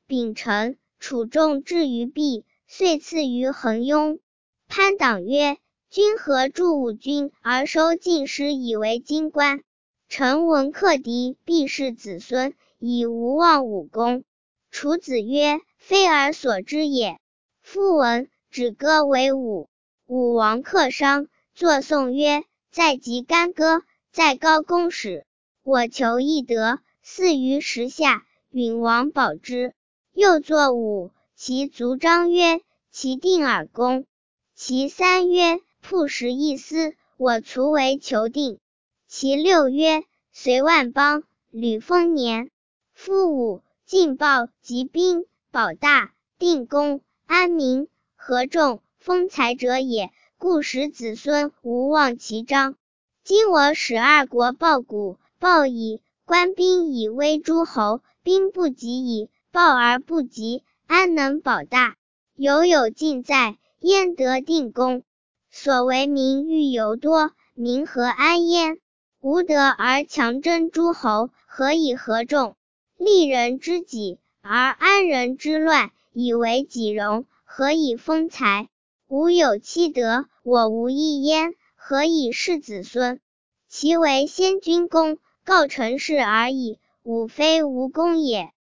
秉承，楚仲至于毕，遂赐于恒雍。潘党曰：君何助吾君而收进师以为京官？臣闻克敌必是子孙，以无忘武功。楚子曰：非尔所知也。夫闻止戈为武，武王克商，作颂曰：在即干戈，在高公使。我求一德，祀于时下，允王保之。又作武，其族章曰：其定尔公。其三曰：铺石一丝，我卒为求定。其六曰：随万邦，履丰年。夫武，进暴击兵，保大，定公，安民，和众，丰财者也，故使子孙无忘其章。今我使二国报古，报矣，官兵以威诸侯，兵不及矣，报而不及，安能保大？犹有尽在，焉得定公？所为民欲尤多，民何安焉？无德而强征诸侯，何以和众？利人之己，而安人之乱，以为己容，何以丰财？吾有七德，我无一焉，何以是子孙？其为先君功，告成事而已，吾非无功也。